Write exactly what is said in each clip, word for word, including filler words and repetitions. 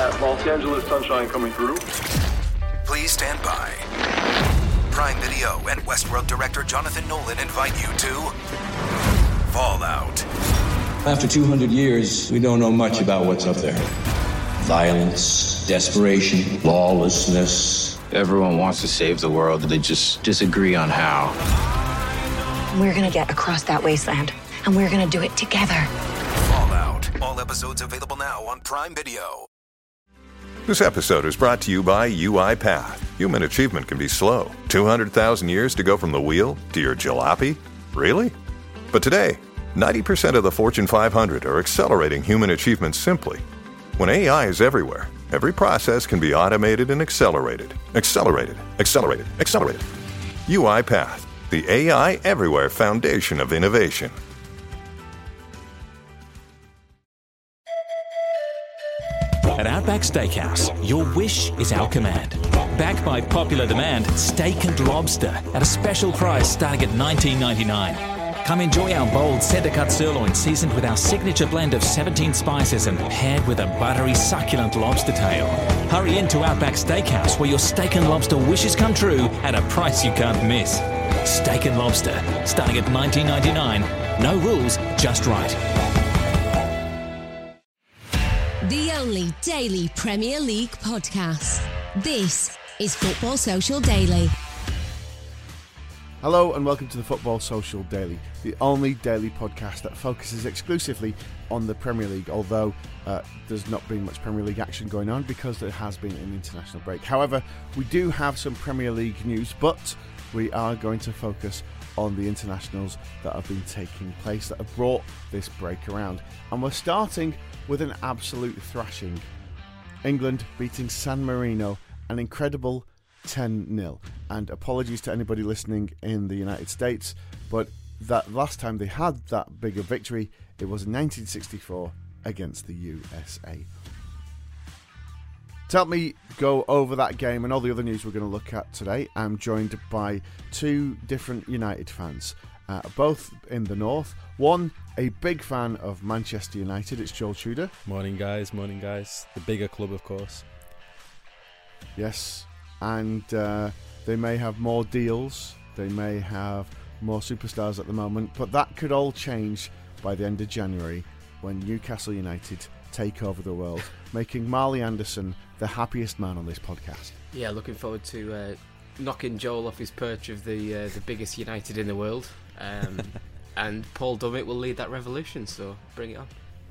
that Los Angeles sunshine coming through. Please stand by. Prime Video and Westworld director Jonathan Nolan invite you to Fallout. After two hundred years, we don't know much about what's up there. Violence, desperation, lawlessness. Everyone wants to save the world, they just disagree on how. We're gonna get across that wasteland, and we're gonna do it together. Fallout. All episodes available now on Prime Video. This episode is brought to you by UiPath. Human achievement can be slow. two hundred thousand years to go from the wheel to your jalopy? Really? But today, ninety percent of the Fortune five hundred are accelerating human achievement simply. When A I is everywhere, every process can be automated and accelerated. Accelerated, accelerated, accelerated. UiPath, the A I everywhere foundation of innovation. At Outback Steakhouse, your wish is our command. Backed by popular demand, steak and lobster at a special price starting at nineteen ninety-nine dollars. Come enjoy our bold centre-cut sirloin seasoned with our signature blend of seventeen spices and paired with a buttery, succulent lobster tail. Hurry into Outback Steakhouse where your steak and lobster wishes come true at a price you can't miss. Steak and lobster, starting at nineteen ninety-nine dollars. No rules, just right. The only daily Premier League podcast. This is Football Social Daily. Hello and welcome to the Football Social Daily, the only daily podcast that focuses exclusively on the Premier League, although uh, there's not been much Premier League action going on because there has been an international break. However, we do have some Premier League news, but we are going to focus on the internationals that have been taking place that have brought this break around. And we're starting with an absolute thrashing. England beating San Marino, an incredible ten nil. And apologies to anybody listening in the United States, but that last time they had that bigger victory, it was in nineteen sixty-four against the U S A. To help me go over that game and all the other news we're going to look at today, I'm joined by two different United fans, uh, both in the north. One, a big fan of Manchester United, it's Joel Tudor. Morning guys, morning guys. The bigger club, of course. Yes, and uh, they may have more deals, they may have more superstars at the moment, but that could all change by the end of January when Newcastle United take over the world, making Marley Anderson the happiest man on this podcast. Yeah, looking forward to uh, knocking Joel off his perch of the uh, the biggest United in the world. Um, and Paul Dummett will lead that revolution, so bring it on.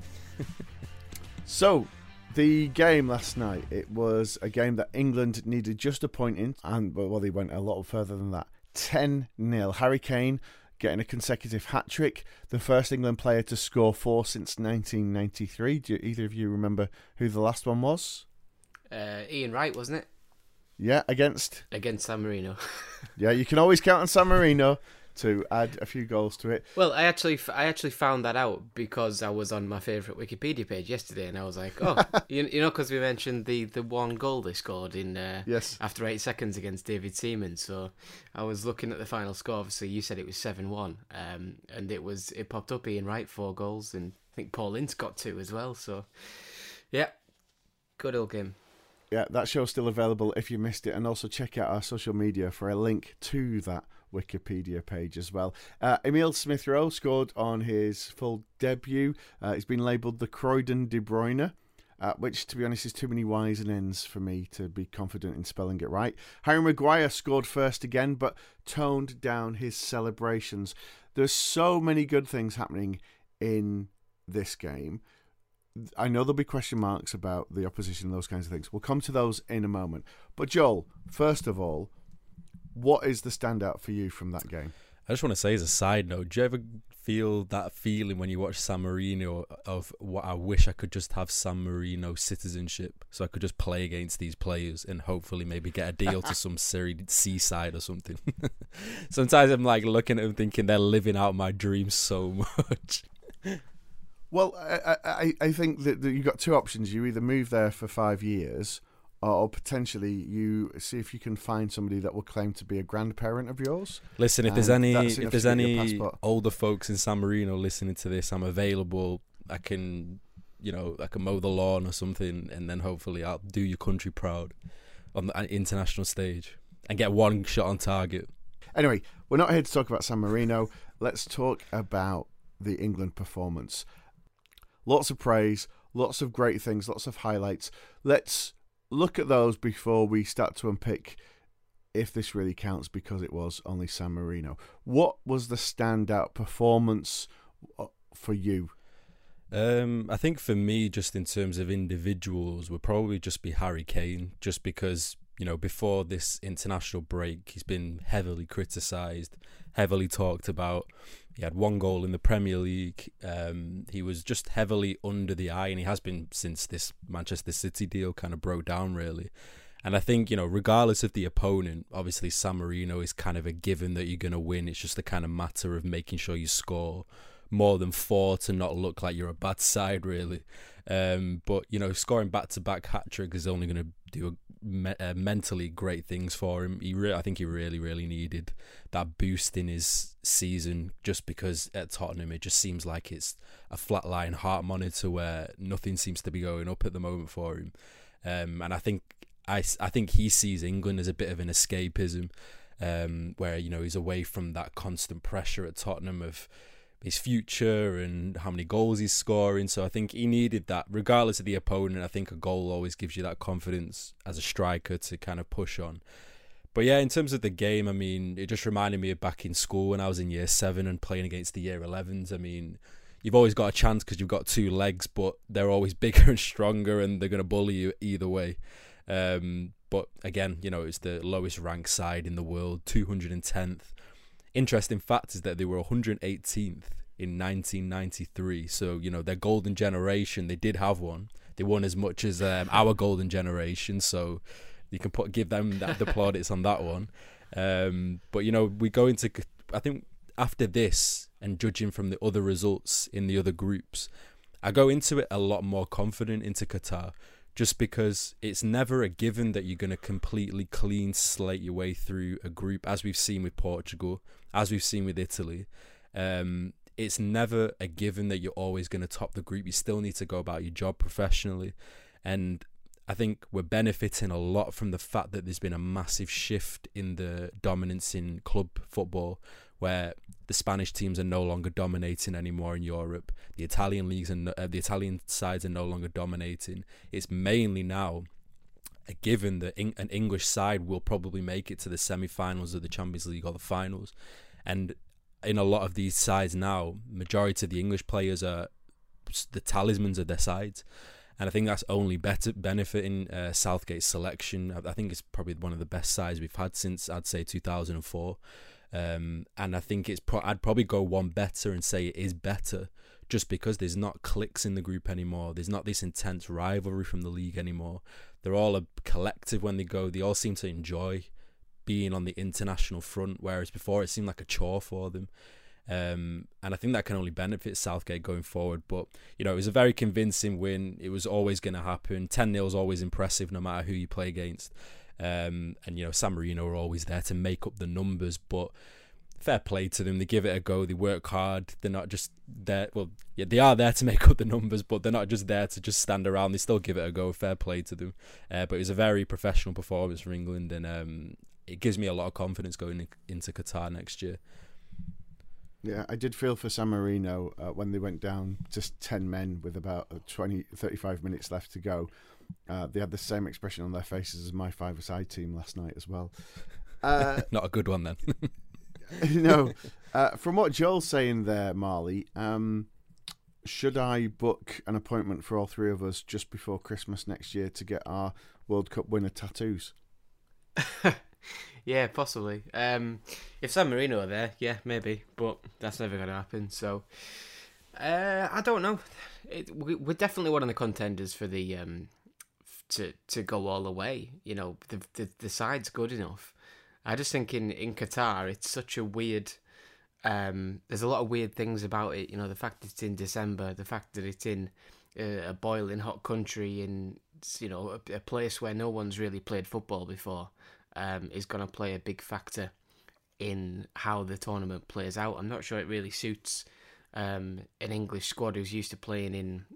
So, the game last night, it was a game that England needed just a point in, and well, they went a lot further than that. ten nil. Harry Kane getting a consecutive hat-trick, the first England player to score four since nineteen ninety-three. Do either of you remember who the last one was? Uh, Ian Wright, wasn't it? Yeah, against? Against San Marino. Yeah, you can always count on San Marino to add a few goals to it. Well, I actually I actually found that out because I was on my favourite Wikipedia page yesterday, and I was like, oh, you, you know, because we mentioned the, the one goal they scored in uh, yes. after eight seconds against David Seaman. So I was looking at the final score. Obviously, you said it was seven one, um, and it was it popped up Ian Wright, four goals, and I think Paul Ince got two as well. So, yeah, good old game. Yeah, that show's still available if you missed it, and also check out our social media for a link to that Wikipedia page as well. Uh, Emile Smith-Rowe scored on his full debut. Uh, he's been labelled the Croydon De Bruyne, uh, which, to be honest, is too many Y's and N's for me to be confident in spelling it right. Harry Maguire scored first again, but toned down his celebrations. There's so many good things happening in this game. I know there'll be question marks about the opposition and those kinds of things. We'll come to those in a moment. But Joel, first of all, what is the standout for you from that game? I just want to say as a side note, do you ever feel that feeling when you watch San Marino of what I wish I could just have San Marino citizenship so I could just play against these players and hopefully maybe get a deal to some seaside or something? Sometimes I'm like looking at them thinking they're living out my dreams so much. Well, I, I, I think that you've got two options. You either move there for five years or potentially you see if you can find somebody that will claim to be a grandparent of yours. Listen, if there's any if there's any older folks in San Marino listening to this, I'm available. I can you know, I can mow the lawn or something, and then hopefully I'll do your country proud on the international stage and get one shot on target. Anyway, we're not here to talk about San Marino. Let's talk about the England performance. Lots of praise, lots of great things, lots of highlights. Let's look at those before we start to unpick if this really counts, because it was only San Marino. What was the standout performance for you? Um, I think for me, just in terms of individuals, would probably just be Harry Kane, just because, you know, before this international break, he's been heavily criticised, heavily talked about. He had one goal in the Premier League. Um, he was just heavily under the eye, and he has been since this Manchester City deal kind of broke down, really. And I think, you know, regardless of the opponent, obviously San Marino is kind of a given that you're going to win. It's just a kind of matter of making sure you score more than four to not look like you're a bad side, really. Um, but, you know, scoring back-to-back hat-trick is only going to do a, me- uh, mentally great things for him. He re- I think he really, really needed that boost in his season, just because at Tottenham it just seems like it's a flatline heart monitor where nothing seems to be going up at the moment for him. Um, and I think I, I think he sees England as a bit of an escapism, um, where, you know, he's away from that constant pressure at Tottenham of his future and how many goals he's scoring. So I think he needed that, regardless of the opponent. I think a goal always gives you that confidence as a striker to kind of push on. But yeah, in terms of the game, I mean, it just reminded me of back in school when I was in year seven and playing against the year elevens. I mean, you've always got a chance because you've got two legs, but they're always bigger and stronger, and they're going to bully you either way. Um, but again, you know, it's the lowest ranked side in the world, two hundred tenth. Interesting fact is that they were one hundred eighteenth in nineteen ninety-three. So, you know, their golden generation, they did have one. They won as much as um, our golden generation. So you can put give them that, the plaudits on that one. Um, but, you know, we go into, I think after this, and judging from the other results in the other groups, I go into it a lot more confident into Qatar. Just because it's never a given that you're going to completely clean slate your way through a group, as we've seen with Portugal, as we've seen with Italy. Um, it's never a given that you're always going to top the group. You still need to go about your job professionally. And I think we're benefiting a lot from the fact that there's been a massive shift in the dominance in club football, where the Spanish teams are no longer dominating anymore in Europe. The Italian leagues and uh, the Italian sides are no longer dominating. It's mainly now a given that in, an English side will probably make it to the semi-finals of the Champions League or the finals. And in a lot of these sides now, majority of the English players are the talismans of their sides. And I think that's only better benefiting uh, Southgate's selection. I, I think it's probably one of the best sides we've had since, I'd say, two thousand four. Um, and I think it's pro- I'd probably go one better and say it is better, just because there's not cliques in the group anymore. There's not this intense rivalry from the league anymore. They're all a collective when they go. They all seem to enjoy being on the international front, whereas before it seemed like a chore for them. Um, and I think that can only benefit Southgate going forward. But, you know, it was a very convincing win. It was always going to happen. ten nil is always impressive no matter who you play against. Um, and, you know, San Marino are always there to make up the numbers, but fair play to them. They give it a go. They work hard. They're not just there. Well, yeah, they are there to make up the numbers, but they're not just there to just stand around. They still give it a go. Fair play to them. Uh, but it was a very professional performance for England, and um, it gives me a lot of confidence going in, into Qatar next year. Yeah, I did feel for San Marino uh, when they went down just ten men with about twenty, thirty-five minutes left to go. Uh, they had the same expression on their faces as my five-a-side team last night as well. Uh, Not a good one then. No. Uh, from what Joel's saying there, Marley, um, should I book an appointment for all three of us just before Christmas next year to get our World Cup winner tattoos? Yeah, possibly. Um, if San Marino are there, yeah, maybe. But that's never going to happen. So, uh, I don't know. It, we, we're definitely one of the contenders for the um, to to go all the way. You know, the the, the side's good enough. I just think in, in Qatar, it's such a weird... Um, there's a lot of weird things about it. You know, the fact that it's in December, the fact that it's in a, a boiling hot country, in, you know, a, a place where no one's really played football before, um, is going to play a big factor in how the tournament plays out. I'm not sure it really suits um, an English squad who's used to playing in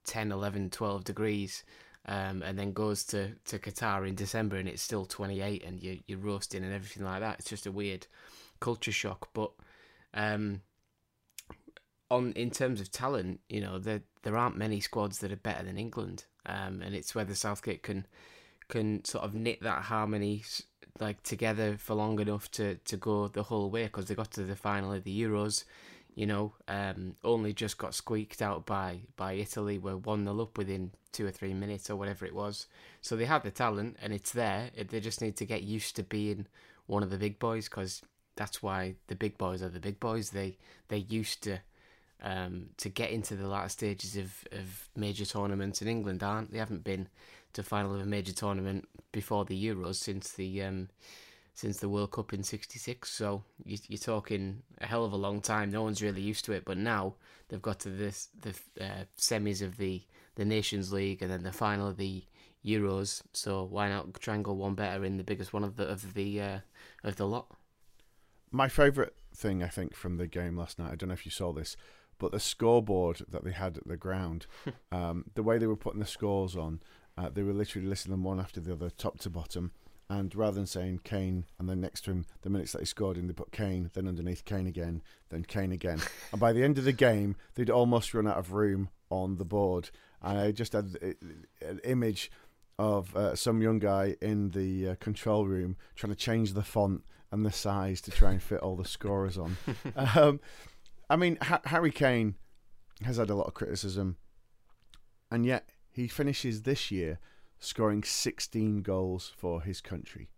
ten, eleven, twelve degrees, um, and then goes to, to Qatar in December and it's still twenty-eight and you, you're roasting and everything like that. It's just a weird culture shock. But um, on in terms of talent, you know, there there aren't many squads that are better than England, um, and it's whether Southgate can can sort of knit that harmony like together for long enough to, to go the whole way, because they got to the final of the Euros. You know, um, only just got squeaked out by, by Italy. Were one nil up within two or three minutes or whatever it was. So they have the talent and it's there. They just need to get used to being one of the big boys, because that's why the big boys are the big boys. They they used to um, to get into the latter stages of, of major tournaments, and England aren't. They haven't been to final of a major tournament before the Euros since the um, since the World Cup in sixty-six. So you, you're talking a hell of a long time. No one's really used to it, but now they've got to this the uh, semis of the, the Nations League and then the final of the Euros. So why not try and go one better in the biggest one of the of the uh, of the lot? My favourite thing, I think, from the game last night, I don't know if you saw this, but the scoreboard that they had at the ground, um, the way they were putting the scores on, uh, they were literally listing them one after the other, top to bottom. And rather than saying Kane and then next to him the minutes that he scored in, they put Kane, then underneath Kane again, then Kane again. And by the end of the game, they'd almost run out of room on the board. And I just had an image of uh, some young guy in the uh, control room trying to change the font and the size to try and fit all the scorers on. um, I mean, ha- Harry Kane has had a lot of criticism, and yet he finishes this year scoring sixteen goals for his country.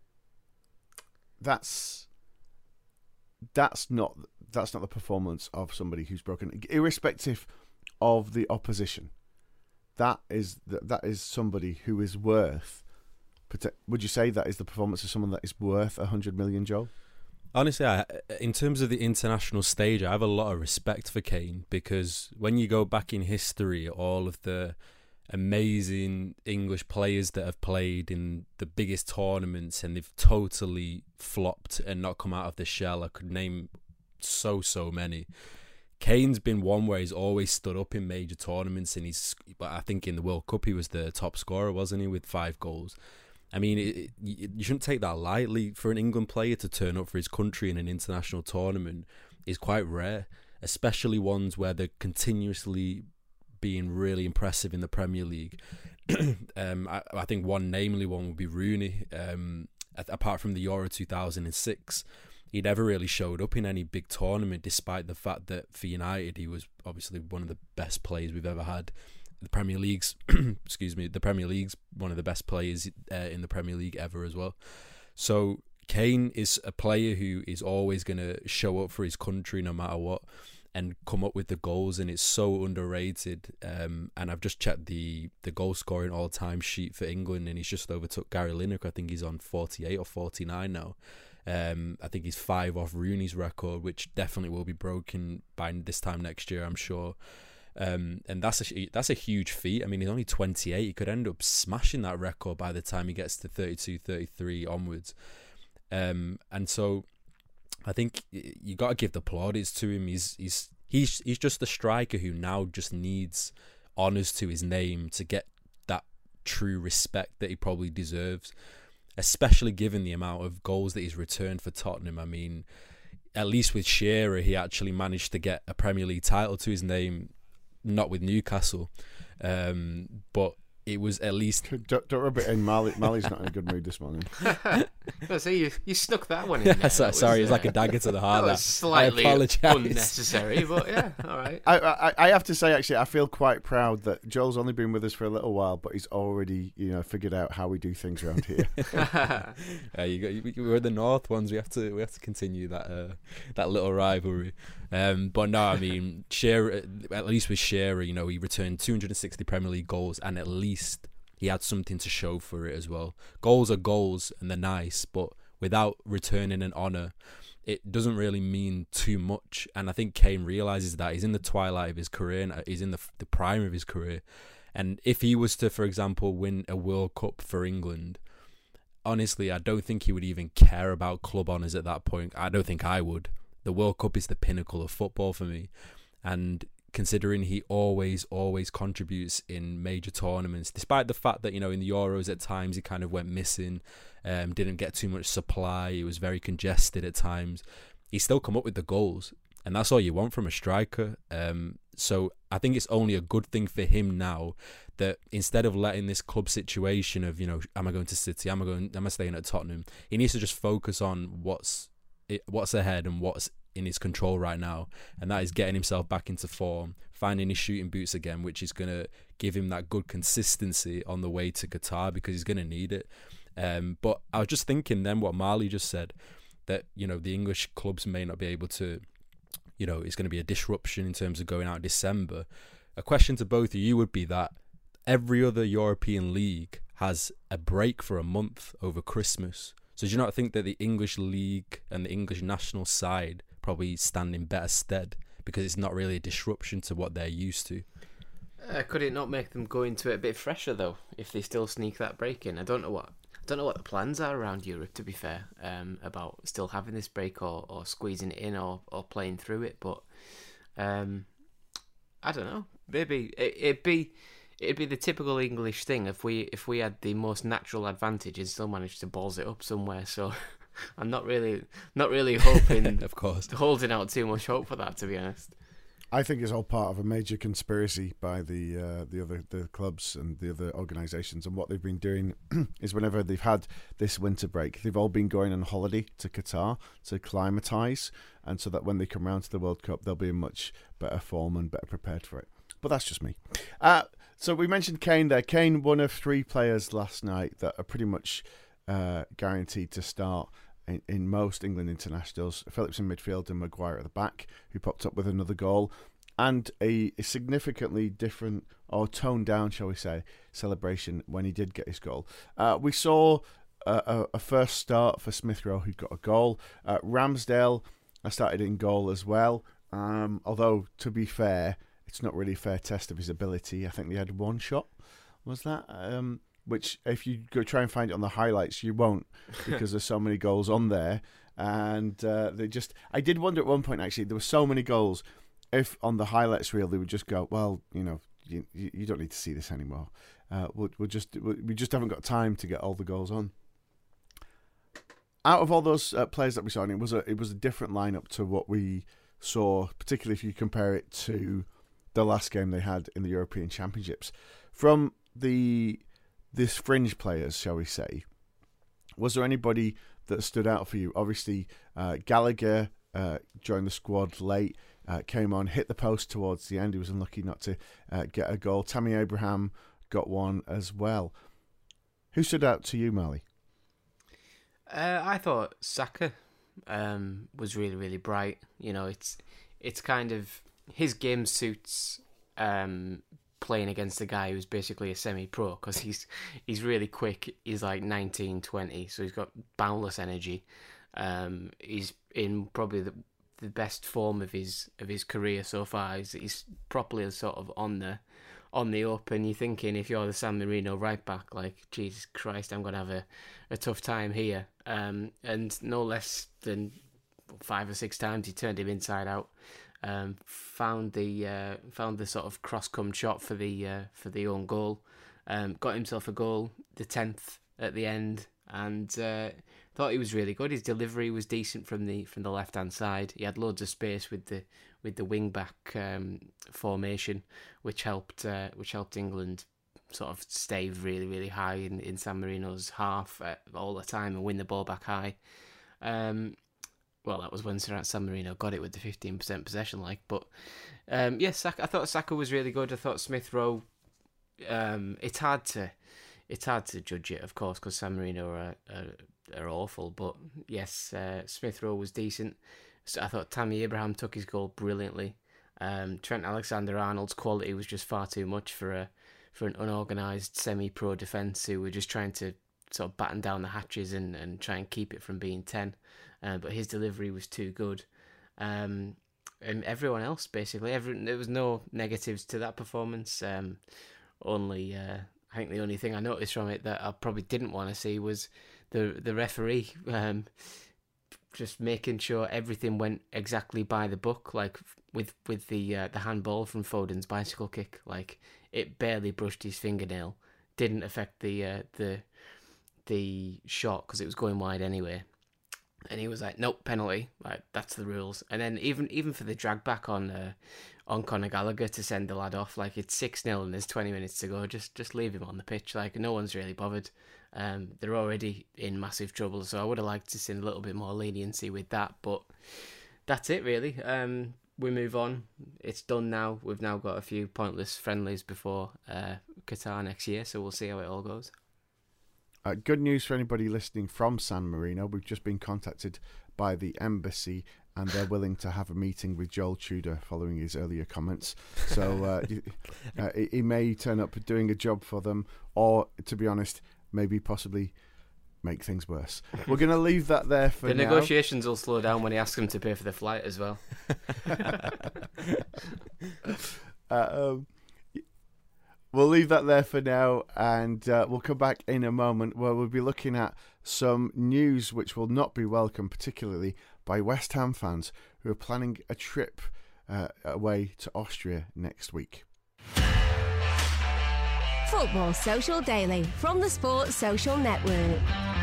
That's that's not that's not the performance of somebody who's broken, irrespective of the opposition. That is that is somebody who is worth. Would you say that is the performance of someone that is worth a hundred million, Joel? Honestly, I, in terms of the international stage, I have a lot of respect for Kane, because when you go back in history, all of the amazing English players that have played in the biggest tournaments and they've totally flopped and not come out of the shell, I could name so, so many. Kane's been one where he's always stood up in major tournaments, and he's, I think in the World Cup he was the top scorer, wasn't he, with five goals. I mean, it, it, you shouldn't take that lightly. For an England player to turn up for his country in an international tournament is quite rare, especially ones where they're continuously being really impressive in the Premier League. um, I, I think one, namely one, would be Rooney. Um, apart from the Euro two thousand six, he never really showed up in any big tournament, despite the fact that for United he was obviously one of the best players we've ever had. The Premier League's, excuse me, the Premier League's one of the best players uh, in the Premier League ever as well. So Kane is a player who is always going to show up for his country no matter what, and come up with the goals, and it's so underrated. Um, and I've just checked the the goal scoring all time sheet for England, and he's just overtook Gary Lineker. I think he's on forty-eight or forty-nine now. Um, I think he's five off Rooney's record, which definitely will be broken by this time next year, I'm sure. Um, and that's a that's a huge feat. I mean, he's only twenty-eight. He could end up smashing that record by the time he gets to thirty-two, thirty-three onwards. Um, and so I think you got to give the plaudits to him. He's he's he's he's just a striker who now just needs honours to his name to get that true respect that he probably deserves, especially given the amount of goals that he's returned for Tottenham. I mean, at least with Shearer, he actually managed to get a Premier League title to his name. Not with Newcastle, um, but it was at least... Don't, don't rub it in. Mali, Mali's not in a good mood this morning. I see you, you snuck that one in there. so, was, sorry, uh, it's like a dagger to the heart. That was slightly unnecessary, but yeah, all right. I, I, I have to say, actually, I feel quite proud that Joel's only been with us for a little while, but he's already, you know, figured out how we do things around here. uh, you got, you, we're the North ones. We have to we have to continue that uh, that little rivalry. Um, but no, I mean, Shearer, at least with Shearer, you know, he returned two hundred sixty Premier League goals, and at least he had something to show for it as well. Goals are goals, and they're nice, but without returning an honour, it doesn't really mean too much. And I think Kane realises that. He's in the twilight of his career, and he's in the, the prime of his career. And if he was to, for example, win a World Cup for England, honestly, I don't think he would even care about club honours at that point. I don't think I would. The World Cup is the pinnacle of football for me. And considering he always, always contributes in major tournaments, despite the fact that, you know, in the Euros at times he kind of went missing, um, didn't get too much supply, he was very congested at times. He still come up with the goals, and that's all you want from a striker. Um, so I think it's only a good thing for him now that instead of letting this club situation of, you know, am I going to City, am I going, am I staying at Tottenham, he needs to just focus on what's what's ahead and what's in his control right now, and that is getting himself back into form, finding his shooting boots again, which is going to give him that good consistency on the way to Qatar, because he's going to need it. Um, but I was just thinking then what Marley just said, that, you know, the English clubs may not be able to, you know, it's going to be a disruption in terms of going out in December. A question to both of you would be that every other European league has a break for a month over Christmas. So do you not think that the English league and the English national side probably stand in better stead because it's not really a disruption to what they're used to? Uh, could it not make them go into it a bit fresher though, if they still sneak that break in? I don't know what I don't know what the plans are around Europe, to be fair, um, about still having this break or, or squeezing it in or, or playing through it. But um, I don't know. Maybe it, it'd be it'd be the typical English thing if we if we had the most natural advantage and still managed to balls it up somewhere. So I'm not really not really hoping, of course, holding out too much hope for that, to be honest. I think it's all part of a major conspiracy by the uh, the other the clubs and the other organisations. And what they've been doing is whenever they've had this winter break, they've all been going on holiday to Qatar to acclimatise, and so that when they come round to the World Cup, they'll be in much better form and better prepared for it. But that's just me. Uh, so we mentioned Kane there. Kane, one of three players last night that are pretty much uh, guaranteed to start In, in most England internationals. Phillips in midfield and Maguire at the back, who popped up with another goal, and a, a significantly different, or toned down, shall we say, celebration when he did get his goal. Uh, we saw a, a, a first start for Smith Rowe, who got a goal. Uh, Ramsdale started in goal as well, um, although, to be fair, it's not really a fair test of his ability. I think they had one shot, was that? Um Which, if you go try and find it on the highlights, you won't, because there's so many goals on there. And uh, they just, I did wonder at one point, actually, there were so many goals. If on the highlights reel they would just go, well, you know, you, you don't need to see this anymore. Uh, we'll, we'll just, we just haven't got time to get all the goals on. Out of all those uh, players that we saw, and it was a, it was a different lineup to what we saw, particularly if you compare it to the last game they had in the European Championships. From the this fringe players, shall we say, was there anybody that stood out for you? Obviously, uh, Gallagher uh, joined the squad late, uh, came on, hit the post towards the end. He was unlucky not to uh, get a goal. Tammy Abraham got one as well. Who stood out to you, Marley? Uh, I thought Saka um, was really, really bright. You know, it's it's kind of his game suits Um, playing against a guy who's basically a semi-pro, because he's he's really quick. He's like nineteen, twenty, so he's got boundless energy. Um, he's in probably the the best form of his of his career so far. He's, he's properly sort of on the on the up, and you're thinking, if you're the San Marino right back, like, Jesus Christ, I'm going to have a, a tough time here. Um, and no less than five or six times he turned him inside out. Um, found the uh, found the sort of cross-come shot for the uh, for the own goal. Um, got himself a goal, the tenth at the end, and uh, thought he was really good. His delivery was decent from the from the left hand side. He had loads of space with the with the wing back um, formation, which helped uh, which helped England sort of stay really really high in, in San Marino's half uh, all the time and win the ball back high. Um, Well, that was when San Marino got it with the fifteen percent possession, like. But um, yes, Saka, I thought Saka was really good. I thought Smith Rowe. Um, it's hard to, it's hard to judge it, of course, because San Marino are, are are awful. But yes, uh, Smith Rowe was decent. So I thought Tammy Abraham took his goal brilliantly. Um, Trent Alexander-Arnold's quality was just far too much for a for an unorganised semi-pro defence who were just trying to sort of batten down the hatches and, and try and keep it from being ten. Uh, but his delivery was too good. Um, and everyone else, basically, every, there was no negatives to that performance. Um, only, uh, I think the only thing I noticed from it that I probably didn't want to see was the the referee. Um, just making sure everything went exactly by the book, like with with the uh, the handball from Foden's bicycle kick, like it barely brushed his fingernail, didn't affect the uh, the the shot because it was going wide anyway. And he was like, nope, penalty, like that's the rules. And then even even for the drag back on uh, on Conor Gallagher to send the lad off, like it's six nil and there's twenty minutes to go, just just leave him on the pitch, like no one's really bothered. Um, they're already in massive trouble, so I would have liked to see a little bit more leniency with that, but that's it really. Um, we move on. It's done now. We've now got a few pointless friendlies before uh, Qatar next year, so we'll see how it all goes. Uh, good news for anybody listening from San Marino. We've just been contacted by the embassy and they're willing to have a meeting with Joel Tudor following his earlier comments. So uh, uh, he may turn up doing a job for them, or, to be honest, maybe possibly make things worse. We're going to leave that there for the now. The negotiations will slow down when he asks them to pay for the flight as well. uh, um, we'll leave that there for now, and uh, we'll come back in a moment where we'll be looking at some news which will not be welcome, particularly by West Ham fans who are planning a trip uh, away to Austria next week. Football Social Daily from the Sports Social Network.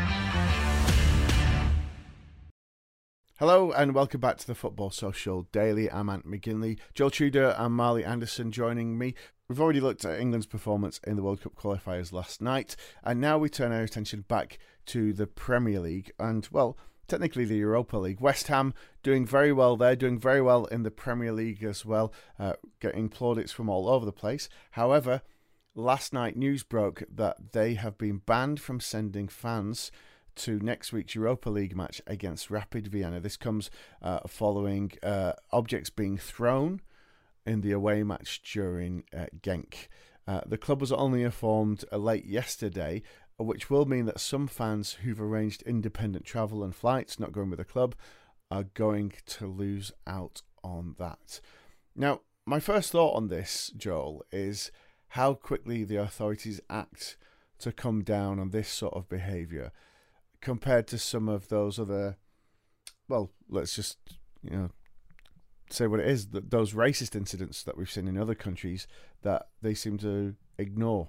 Hello and welcome back to the Football Social Daily. I'm Ant McGinley, Joel Tudor and Marley Anderson joining me. We've already looked at England's performance in the World Cup qualifiers last night, and now we turn our attention back to the Premier League and, well, technically the Europa League. West Ham doing very well there, doing very well in the Premier League as well, uh, getting plaudits from all over the place. However, last night news broke that they have been banned from sending fans to next week's Europa League match against Rapid Vienna. This comes uh, following uh, objects being thrown in the away match during uh, Genk. Uh, the club was only informed uh, late yesterday, which will mean that some fans who've arranged independent travel and flights, not going with the club, are going to lose out on that. Now, my first thought on this, Joel, is how quickly the authorities act to come down on this sort of behaviour compared to some of those other, well, let's just, you know, say what it is, that those racist incidents that we've seen in other countries that they seem to ignore.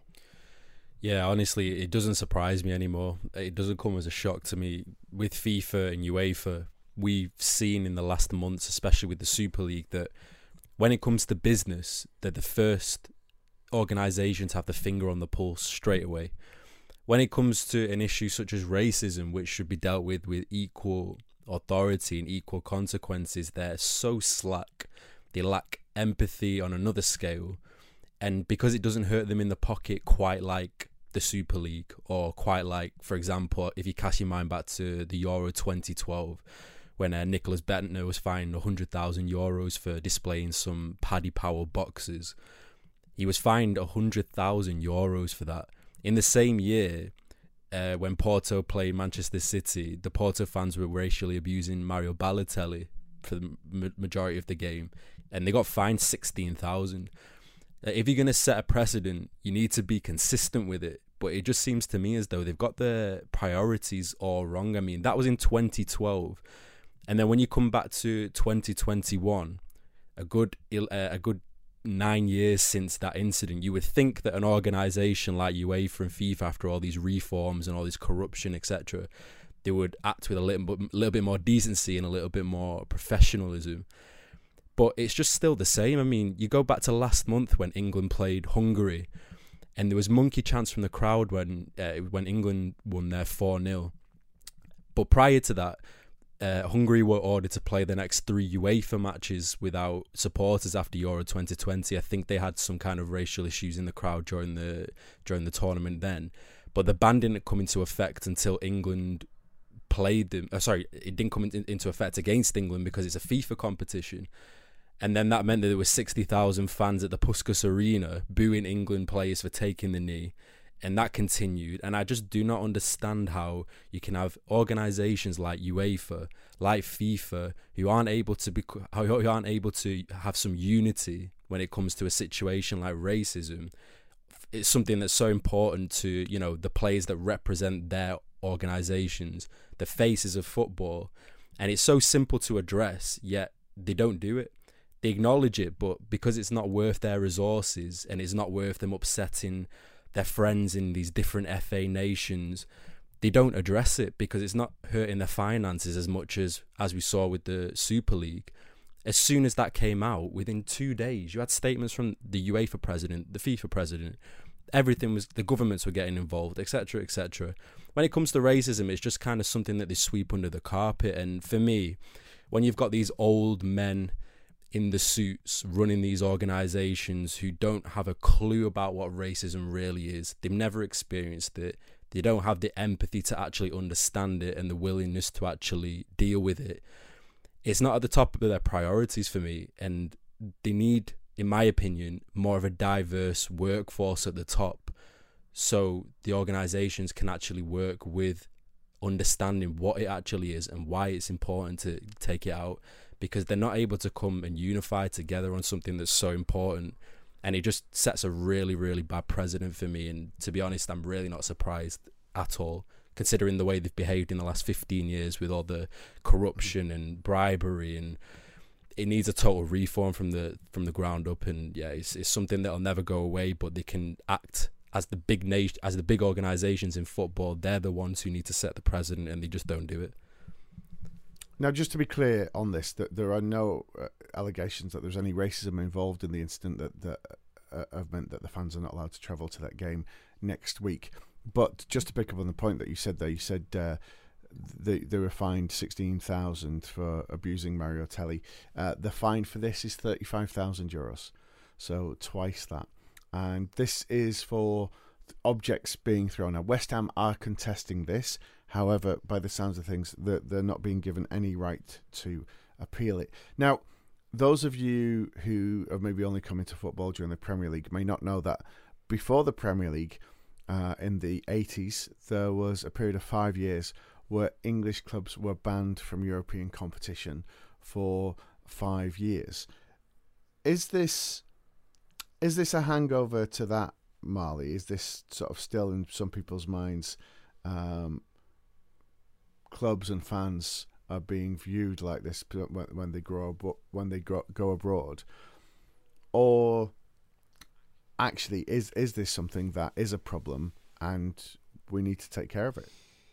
Yeah, honestly, it doesn't surprise me anymore. It doesn't come as a shock to me. With FIFA and UEFA, we've seen in the last months, especially with the Super League, that when it comes to business, they're the first organisation to have the finger on the pulse straight away. When it comes to an issue such as racism, which should be dealt with with equal authority and equal consequences, they're so slack. They lack empathy on another scale. And because it doesn't hurt them in the pocket quite like the Super League, or quite like, for example, if you cast your mind back to the Euro twenty twelve, when uh, Nicholas Bentner was fined one hundred thousand euros for displaying some Paddy Power boxes. He was fined one hundred thousand euros for that. In the same year, uh, when Porto played Manchester City, the Porto fans were racially abusing Mario Balotelli for the ma- majority of the game, and they got fined sixteen thousand. If you're going to set a precedent, you need to be consistent with it. But it just seems to me as though they've got their priorities all wrong. I mean, that was in twenty twelve. And then when you come back to twenty twenty-one, a good uh, a good nine years since that incident, you would think that an organisation like UEFA and FIFA, after all these reforms and all this corruption, et cetera, they would act with a little bit, little bit more decency and a little bit more professionalism. But it's just still the same. I mean, you go back to last month when England played Hungary, and there was monkey chants from the crowd when uh, when England won their four nil. But prior to that, uh, Hungary were ordered to play the next three UEFA matches without supporters after Euro twenty twenty. I think they had some kind of racial issues in the crowd during the during the tournament then. But the ban didn't come into effect until England played them. Uh, sorry, it didn't come in, into effect against England because it's a FIFA competition. And then that meant that there were sixty thousand fans at the Puskas Arena booing England players for taking the knee. And that continued. And I just do not understand how you can have organisations like UEFA, like FIFA, who aren't able to be, who aren't able to have some unity when it comes to a situation like racism. It's something that's so important to, you know, the players that represent their organisations, the faces of football. And it's so simple to address, yet they don't do it. They acknowledge it, but because it's not worth their resources and it's not worth them upsetting their friends in these different F A nations, they don't address it because it's not hurting their finances as much as, as we saw with the Super League. As soon as that came out, within two days, you had statements from the UEFA president, the FIFA president. Everything was, the governments were getting involved, et cetera, et cetera. When it comes to racism, it's just kind of something that they sweep under the carpet. And for me, when you've got these old men in the suits running these organisations who don't have a clue about what racism really is, they've never experienced it, they don't have the empathy to actually understand it and the willingness to actually deal with it, it's not at the top of their priorities for me. And they need, in my opinion, more of a diverse workforce at the top so the organisations can actually work with understanding what it actually is and why it's important to take it out, because they're not able to come and unify together on something that's so important. And it just sets a really, really bad precedent for me. And to be honest, I'm really not surprised at all, considering the way they've behaved in the last fifteen years with all the corruption and bribery, and it needs a total reform from the from the ground up. And yeah, it's, it's something that'll never go away, but they can act as the big nation, as the big organisations in football. They're the ones who need to set the precedent, and they just don't do it. Now, just to be clear on this, that there are no uh, allegations that there's any racism involved in the incident that, that uh, have meant that the fans are not allowed to travel to that game next week. But just to pick up on the point that you said there, you said uh, they, they were fined sixteen thousand for abusing Mario Telly. Uh, the fine for this is thirty-five thousand euros, so twice that. And this is for objects being thrown. Now, West Ham are contesting this. However, by the sounds of things, they're, they're not being given any right to appeal it. Now, those of you who have maybe only come into football during the Premier League may not know that before the Premier League, uh, in the eighties, there was a period of five years where English clubs were banned from European competition for five years. Is this is this a hangover to that, Marley? Is this sort of still in some people's minds? Um, clubs and fans are being viewed like this when, when they grow when they grow, go abroad, or actually is is this something that is a problem and we need to take care of it?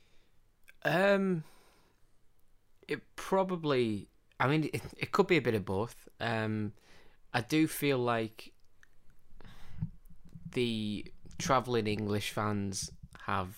Um, it probably. I mean, it, it could be a bit of both. Um, I do feel like the travelling English fans have.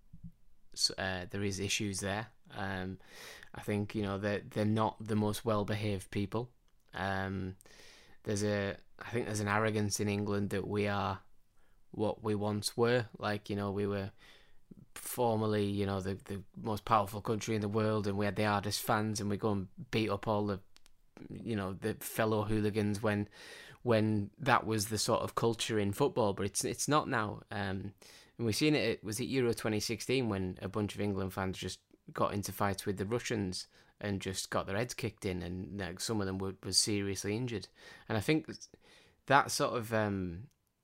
Uh, there is issues there. Um, I think you know they're they're not the most well behaved people. Um, there's a I think there's an arrogance in England that we are what we once were. Like you know we were formerly you know the the most powerful country in the world, and we had the hardest fans, and we go and beat up all the you know the fellow hooligans when when that was the sort of culture in football. But it's it's not now. Um, And we've seen it, was it Euro twenty sixteen when a bunch of England fans just got into fights with the Russians and just got their heads kicked in, and like, some of them were, were seriously injured. And I think that sort of um,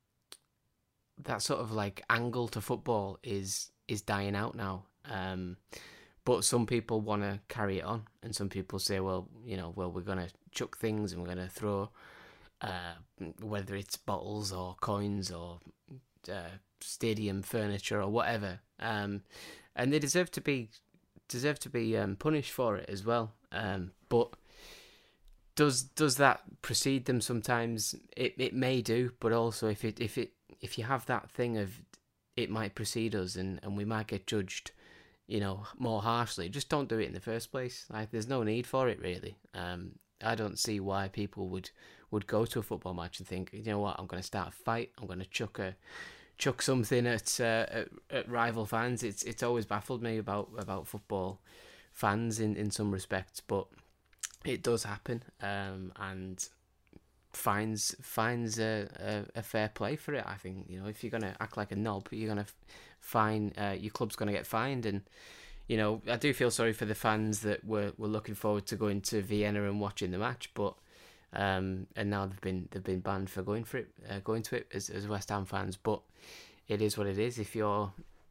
that sort of like angle to football is is dying out now. Um, but some people want to carry it on, and some people say, well, you know, well, we're going to chuck things and we're going to throw, uh, whether it's bottles or coins or uh, stadium furniture or whatever, um, and they deserve to be deserve to be um, punished for it as well. Um, but does does that precede them sometimes? It it may do, but also if it if it if you have that thing of it might precede us and, and we might get judged, you know, more harshly. Just don't do it in the first place. Like there's no need for it really. Um, I don't see why people would would go to a football match and think, you know what, I'm going to start a fight. I'm going to chuck a chuck something at, uh, at at rival fans. It's it's always baffled me about, about football fans in, in some respects, but it does happen, um, and fines fines a, a, a fair play for it. I think you know if you're gonna act like a knob, you're gonna fine uh, your club's gonna get fined, and you know I do feel sorry for the fans that were, were looking forward to going to Vienna and watching the match, but um, and now they've been they've been banned for going for it, uh, going to it as as West Ham fans, but. It is what it is. If you're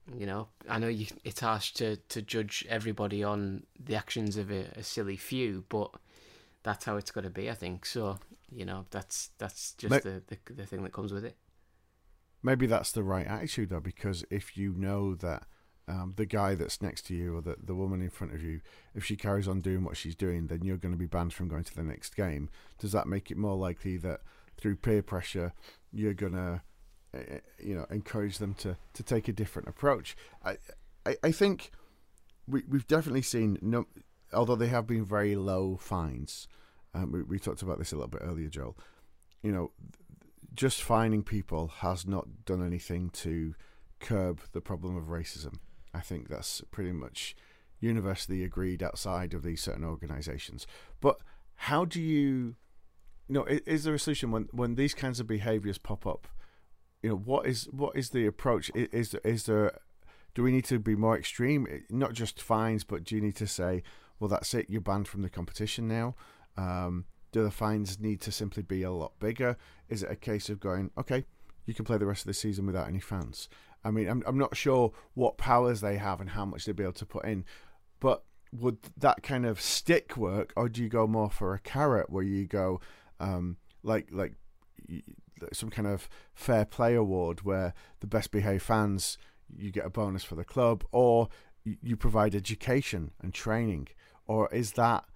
You know, I know you, it's harsh to, to judge everybody on the actions of a, a silly few, but that's how it's got to be, I think. So, you know, that's that's just Ma- the, the the thing that comes with it. Maybe that's the right attitude, though, because if you know that um, the guy that's next to you or the, the woman in front of you, if she carries on doing what she's doing, then you're going to be banned from going to the next game. Does that make it more likely that through peer pressure, you're going to you know, encourage them to, to take a different approach? I I, I think we, we've definitely seen, no, although they have been very low fines, um, we, we talked about this a little bit earlier, Joel, you know, just fining people has not done anything to curb the problem of racism. I think that's pretty much universally agreed outside of these certain organisations. But how do you, you know, is, is there a solution when, when these kinds of behaviours pop up? You know, what is what is the approach? Is, is is there? Do we need to be more extreme? Not just fines, but do you need to say, well, that's it, you're banned from the competition now? Um, do the fines need to simply be a lot bigger? Is it a case of going, okay, you can play the rest of the season without any fans? I mean, I'm I'm not sure what powers they have and how much they'll be able to put in, but would that kind of stick work, or do you go more for a carrot where you go, um, like like. some kind of fair play award where the best behaved fans, you get a bonus for the club, or you provide education and training? Or is that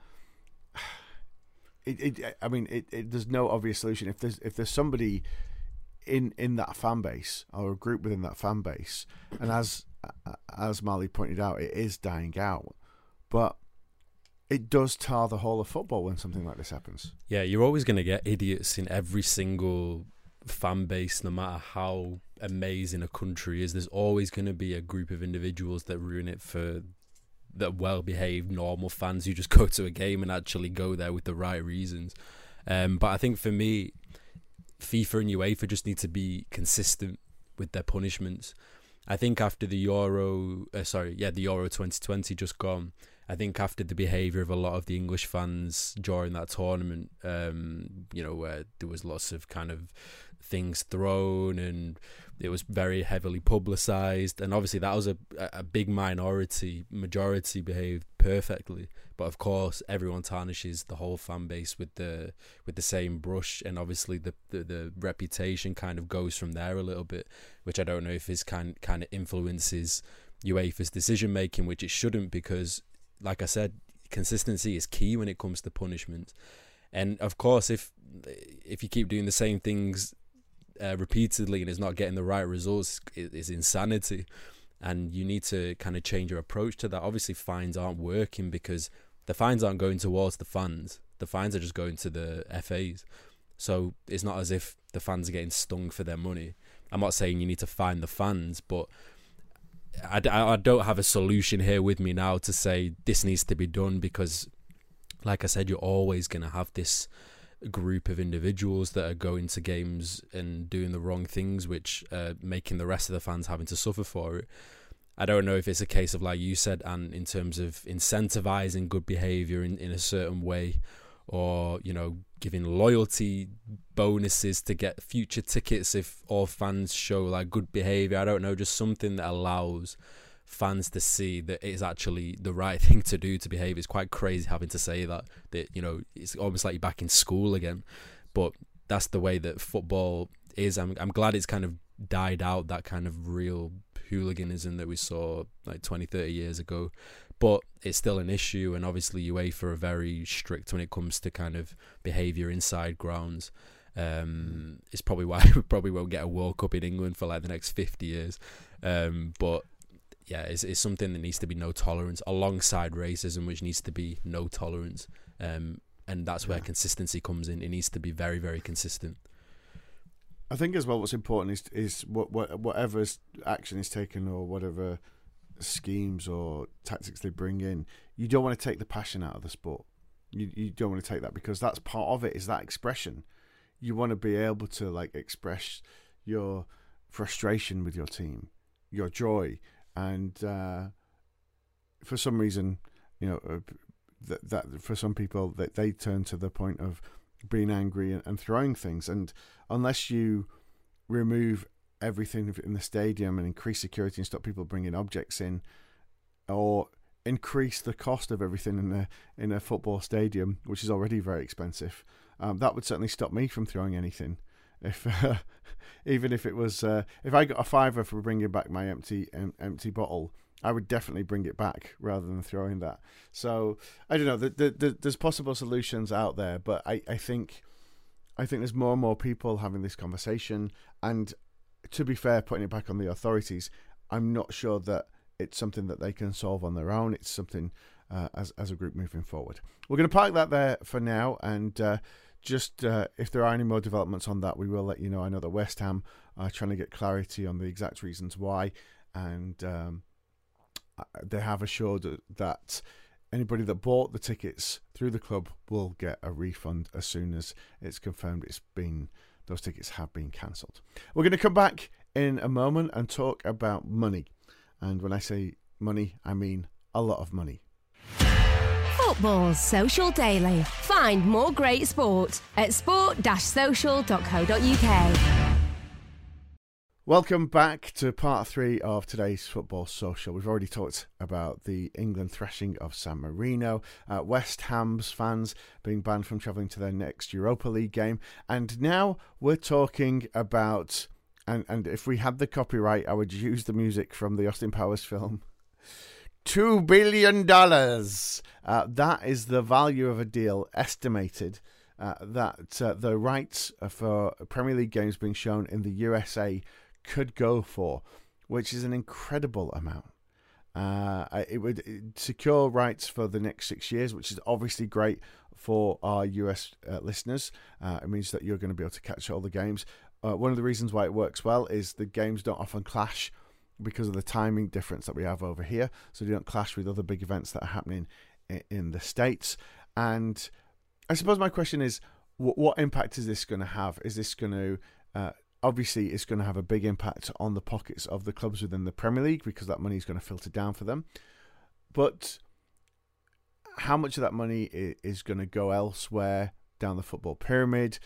it, it I mean it, it there's no obvious solution. If there's if there's somebody in in that fan base or a group within that fan base, and as as Marley pointed out, it is dying out, but it does tar the whole of football when something like this happens. Yeah, you're always going to get idiots in every single fan base, no matter how amazing a country is. There's always going to be a group of individuals that ruin it for the well-behaved, normal fans who just go to a game and actually go there with the right reasons. Um, but I think for me, FIFA and UEFA just need to be consistent with their punishments. I think after the Euro, uh, sorry, yeah, the Euro twenty twenty just gone, I think after the behaviour of a lot of the English fans during that tournament, um, you know, where there was lots of kind of things thrown and it was very heavily publicised, and obviously that was a a big minority. Majority behaved perfectly, but of course everyone tarnishes the whole fan base with the with the same brush, and obviously the the, the reputation kind of goes from there a little bit, which I don't know if is kind kind of influences UEFA's decision making, which it shouldn't, because like I said, consistency is key when it comes to punishment. And of course, if if you keep doing the same things uh, repeatedly and it's not getting the right results, it, it's insanity. And you need to kind of change your approach to that. Obviously, fines aren't working because the fines aren't going towards the fans. The fines are just going to the F As. So it's not as if the fans are getting stung for their money. I'm not saying you need to fine the fans, but I, I don't have a solution here with me now to say this needs to be done, because like I said, you're always going to have this group of individuals that are going to games and doing the wrong things, which are making the rest of the fans having to suffer for it. I don't know if it's a case of, like you said, and in terms of incentivizing good behaviour in, in a certain way, or, you know, giving loyalty bonuses to get future tickets if all fans show like good behaviour. I don't know, just something that allows fans to see that it's actually the right thing to do to behave. It's quite crazy having to say that, that, you know, it's almost like you're back in school again, but that's the way that football is. I'm, I'm glad it's kind of died out, that kind of real hooliganism that we saw like twenty, thirty years ago, but it's still an issue. And obviously UEFA are very strict when it comes to kind of behaviour inside grounds. Um, it's probably why we probably won't get a World Cup in England for like the next fifty years. Um, but yeah, it's, it's something that needs to be no tolerance, alongside racism, which needs to be no tolerance. Um, and that's where yeah. consistency comes in. It needs to be very, very consistent. I think as well what's important is is what, what whatever action is taken or whatever schemes or tactics they bring in, you don't want to take the passion out of the sport. You you don't want to take that, because that's part of it, is that expression. You want to be able to like express your frustration with your team, your joy, and uh, for some reason, you know, uh, that that for some people that they turn to the point of being angry and, and throwing things, and unless you remove everything in the stadium and increase security and stop people bringing objects in, or increase the cost of everything in a in a football stadium, which is already very expensive, um, that would certainly stop me from throwing anything. If uh, even if it was, uh, if I got a fiver for bringing back my empty em- empty bottle, I would definitely bring it back rather than throwing that. So I don't know. The, the, the, there's possible solutions out there, but I, I think I think there's more and more people having this conversation. And to be fair, putting it back on the authorities, I'm not sure that it's something that they can solve on their own. It's something uh, as as a group moving forward. We're going to park that there for now, and uh, just uh, if there are any more developments on that, we will let you know. I know that West Ham are trying to get clarity on the exact reasons why, and um, they have assured that anybody that bought the tickets through the club will get a refund as soon as it's confirmed it's been those tickets have been cancelled. We're going to come back in a moment and talk about money. And when I say money, I mean a lot of money. Football Social Daily. Find more great sport at sport dash social dot co dot uk. Welcome back to part three of today's Football Social. We've already talked about the England thrashing of San Marino, uh, West Ham's fans being banned from travelling to their next Europa League game, and now we're talking about, and, and if we had the copyright, I would use the music from the Austin Powers film, two billion dollars. Uh, that is the value of a deal estimated uh, that uh, the rights for Premier League games being shown in the U S A could go for, which is an incredible amount. Uh, it would secure rights for the next six years, which is obviously great for our U S uh, listeners. Uh, it means that you're going to be able to catch all the games. Uh, one of the reasons why it works well is the games don't often clash because of the timing difference that we have over here, so they don't clash with other big events that are happening in, in the States. And I suppose my question is, what, what impact is this going to have? Is this going to... Uh, Obviously, it's going to have a big impact on the pockets of the clubs within the Premier League because that money is going to filter down for them. But how much of that money is going to go elsewhere down the football pyramid?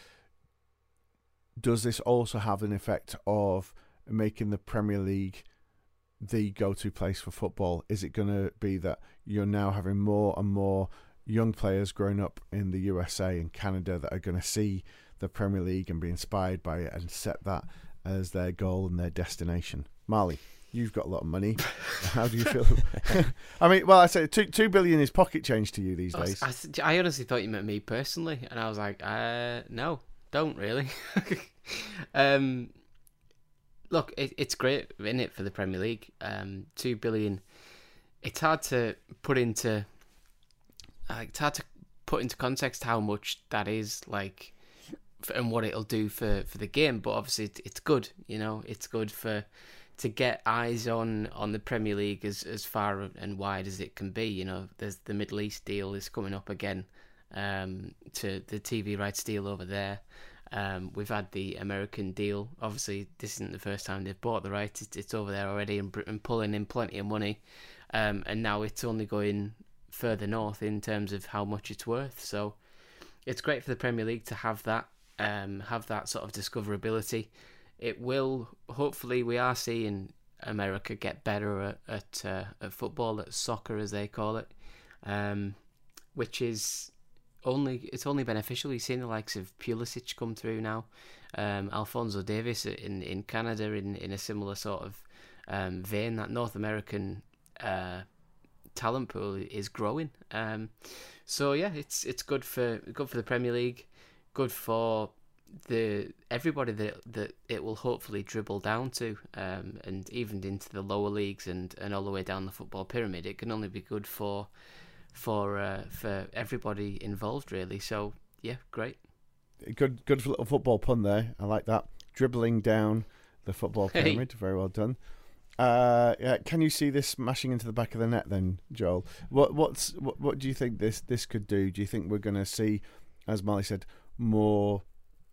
Does this also have an effect of making the Premier League the go-to place for football? Is it going to be that you're now having more and more young players growing up in the U S A and Canada that are going to see the Premier League and be inspired by it and set that as their goal and their destination? Marley, you've got a lot of money. How do you feel? I mean, well, I say two two billion is pocket change to you these days. I, I honestly thought you meant me personally, and I was like, uh, no, don't really. um, look, it, it's great in it for the Premier League. Um, two billion. It's hard to put into. Uh, it's hard to put into context how much that is, like, and what it'll do for, for the game, but obviously it, it's good, you know, it's good for to get eyes on, on the Premier League as, as far and wide as it can be. You know, there's the Middle East deal is coming up again, um, to the T V rights deal over there. Um, we've had the American deal. Obviously, this isn't the first time they've bought the rights. It's, it's over there already and, and pulling in plenty of money, um, and now it's only going further north in terms of how much it's worth. So it's great for the Premier League to have that. Um, have that sort of discoverability. It will, hopefully, we are seeing America get better at at, uh, at football, at soccer as they call it, um, which is only it's only beneficial. We've seen the likes of Pulisic come through now, um, Alphonso Davies in, in Canada in, in a similar sort of um, vein. That North American uh, talent pool is growing. Um, so yeah, it's it's good for good for the Premier League. Good for the everybody that that it will hopefully dribble down to, um, and even into the lower leagues and, and all the way down the football pyramid. It can only be good for for uh, for everybody involved, really. So yeah, great. Good, good little football pun there. I like that. Dribbling down the football pyramid. Hey. Very well done. Uh, yeah, can you see this smashing into the back of the net then, Joel? What what's what, what do you think this this could do? Do you think we're going to see, as Molly said, more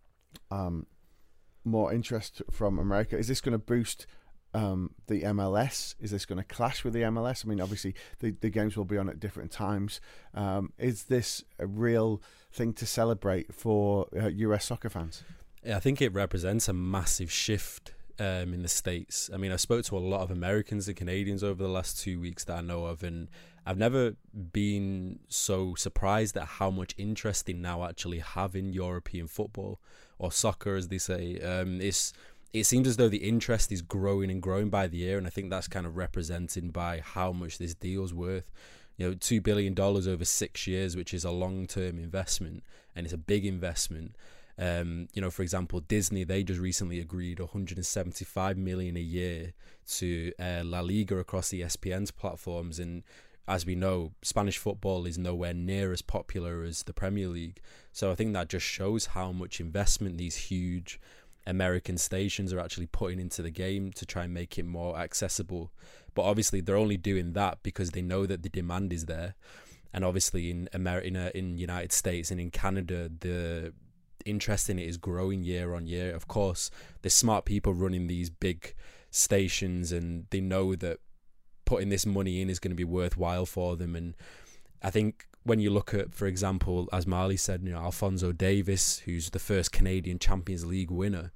um more interest from America? Is this going to boost um the M L S? Is this going to clash with the M L S? I mean, obviously the, the games will be on at different times. Um is this a real thing to celebrate for uh, U S soccer fans? Yeah, I think it represents a massive shift um, in the States. I mean, I spoke to a lot of Americans and Canadians over the last two weeks that I know of, and I've never been so surprised at how much interest they now actually have in European football, or soccer as they say. Um, it's it seems as though the interest is growing and growing by the year, and I think that's kind of represented by how much this deal's worth. You know, two billion dollars over six years, which is a long-term investment, and it's a big investment. Um, you know, for example, Disney, they just recently agreed one hundred seventy-five million dollars a year to uh, La Liga across the E S P N's platforms. And as we know, Spanish football is nowhere near as popular as the Premier League. So I think that just shows how much investment these huge American stations are actually putting into the game to try and make it more accessible. But obviously, they're only doing that because they know that the demand is there. And obviously, in America, in United States and in Canada, the interest in it is growing year on year. Of course, there's smart people running these big stations, and they know that putting this money in is going to be worthwhile for them. And I think when you look at, for example, as Marley said, you know, Alphonso Davies, who's the first Canadian Champions League winner,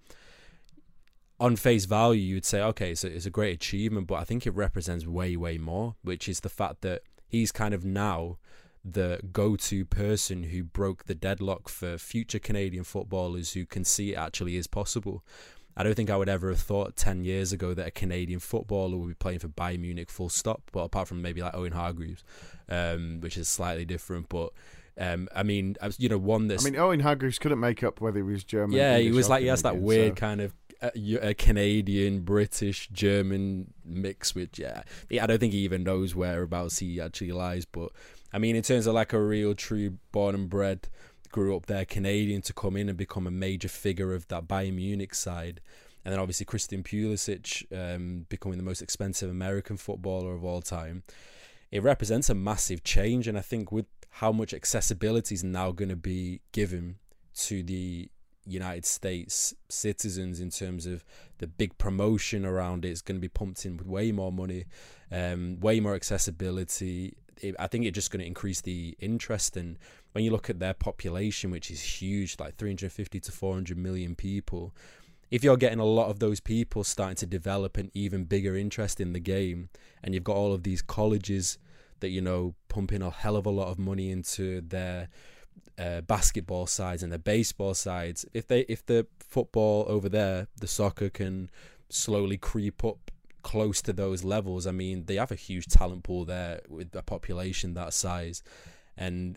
on face value, you would say, okay, it's a, it's a great achievement, but I think it represents way, way more, which is the fact that he's kind of now the go-to person who broke the deadlock for future Canadian footballers who can see it actually is possible. I don't think I would ever have thought ten years ago that a Canadian footballer would be playing for Bayern Munich full stop. Well, apart from maybe like Owen Hargreaves, um, which is slightly different. But um, I mean, you know, one that's... I mean, Owen Hargreaves couldn't make up whether he was German. Yeah, he was like, he has that again, weird so. kind of uh, a Canadian, British, German mix, which, yeah, I don't think he even knows whereabouts he actually lies. But I mean, in terms of like a real, true, born and bred, grew up there Canadian to come in and become a major figure of that Bayern Munich side. And then obviously Christian Pulisic um, becoming the most expensive American footballer of all time. It represents a massive change. And I think with how much accessibility is now going to be given to the United States citizens in terms of the big promotion around it, it's going to be pumped in with way more money, um, way more accessibility. It, I think it's just going to increase the interest. And when you look at their population, which is huge, like three hundred fifty to four hundred million people, if you're getting a lot of those people starting to develop an even bigger interest in the game, and you've got all of these colleges that, you know, pumping a hell of a lot of money into their uh, basketball sides and their baseball sides, if they if the football over there, the soccer, can slowly creep up close to those levels, I mean, they have a huge talent pool there with a population that size. And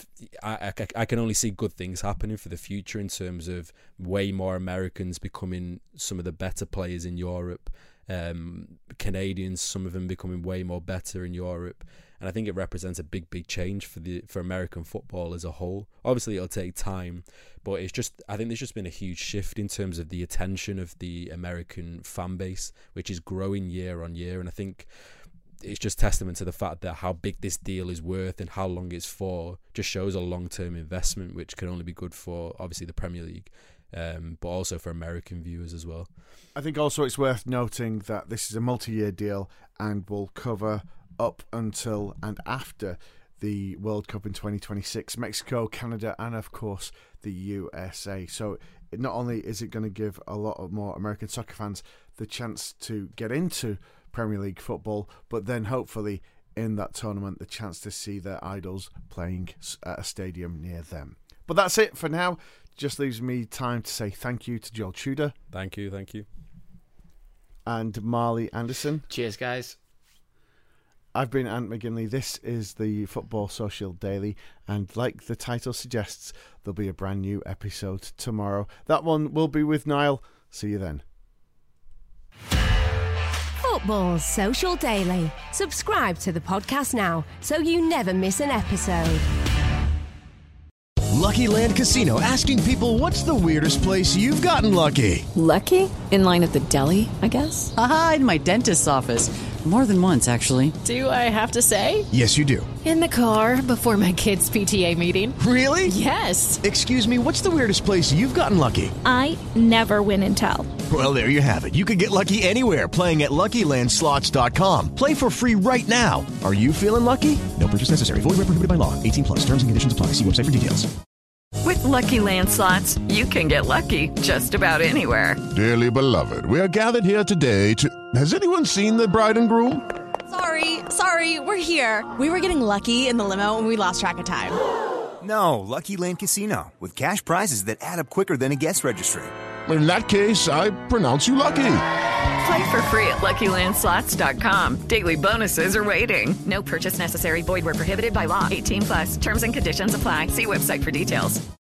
I, I, I can only see good things happening for the future in terms of way more Americans becoming some of the better players in Europe, um, Canadians, some of them becoming way more better in Europe. And I think it represents a big, big change for the for American football as a whole. Obviously, it'll take time, but it's just I think there's just been a huge shift in terms of the attention of the American fan base, which is growing year on year. And I think it's just testament to the fact that how big this deal is worth and how long it's for just shows a long-term investment, which can only be good for obviously the Premier League, um, but also for American viewers as well. I think also it's worth noting that this is a multi-year deal and will cover up until and after the World Cup in twenty twenty-six, Mexico, Canada, and of course the U S A. So it, not only is it going to give a lot of more American soccer fans the chance to get into Premier League football, but then hopefully in that tournament the chance to see their idols playing at a stadium near them. But that's it for now. Just leaves me time to say thank you to Joel Tudor. Thank you, thank you. And Marley Anderson. Cheers, guys. I've been Ant McGinley. This is the Football Social Daily, and like the title suggests, there'll be a brand new episode tomorrow. That one will be with Niall. See you then. Football Social Daily. Subscribe to the podcast now so you never miss an episode. Lucky Land Casino, asking people, what's the weirdest place you've gotten lucky? Lucky? In line at the deli, I guess? Aha, in my dentist's office. More than once, actually. Do I have to say? Yes, you do. In the car before my kids' P T A meeting. Really? Yes. Excuse me, what's the weirdest place you've gotten lucky? I never win and tell. Well, there you have it. You can get lucky anywhere, playing at Lucky Land Slots dot com. Play for free right now. Are you feeling lucky? No purchase necessary. Void where prohibited by law. eighteen plus. Terms and conditions apply. See website for details. With Lucky Land Slots, you can get lucky just about anywhere. Dearly beloved, we are gathered here today to... Has anyone seen the bride and groom? Sorry, sorry, we're here. We were getting lucky in the limo and we lost track of time. No, Lucky Land Casino, with cash prizes that add up quicker than a guest registry. In that case, I pronounce you lucky. Play for free at Lucky Land Slots dot com. Daily bonuses are waiting. No purchase necessary. Void where prohibited by law. eighteen plus. Terms and conditions apply. See website for details.